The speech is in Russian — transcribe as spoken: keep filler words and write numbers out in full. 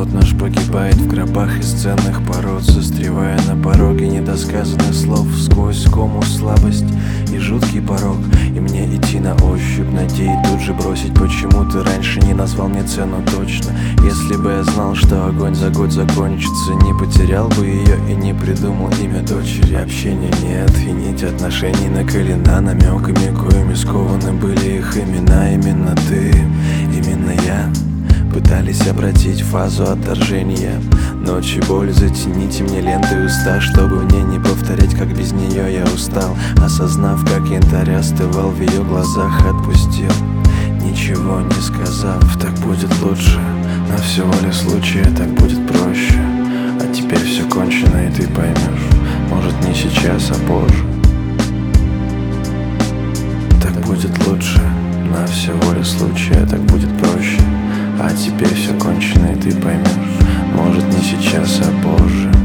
Род наш погибает в гробах из ценных пород, застревая на пороге недосказанных слов. Сквозь кому слабость и жуткий порог, и мне идти на ощупь, надеясь тут же бросить. Почему ты раньше не назвал мне цену точно? Если бы я знал, что огонь за год закончится, не потерял бы ее и не придумал имя дочери. Общения нет и нить отношений наколена намеками, коими скованы были их имена. Именно ты, именно я пытались обратить фазу отторжения. Ночи боль, затяните мне ленты уста, чтобы мне не повторять, как без нее я устал. Осознав, как янтарь остывал в ее глазах, отпустил, ничего не сказав. Так будет лучше, на всего лишь случая так будет проще. А теперь все кончено, и ты поймешь, может не сейчас, а позже. Так будет лучше, на всего лишь случая так будет проще. А теперь все кончено, и ты поймешь, может не сейчас, а позже.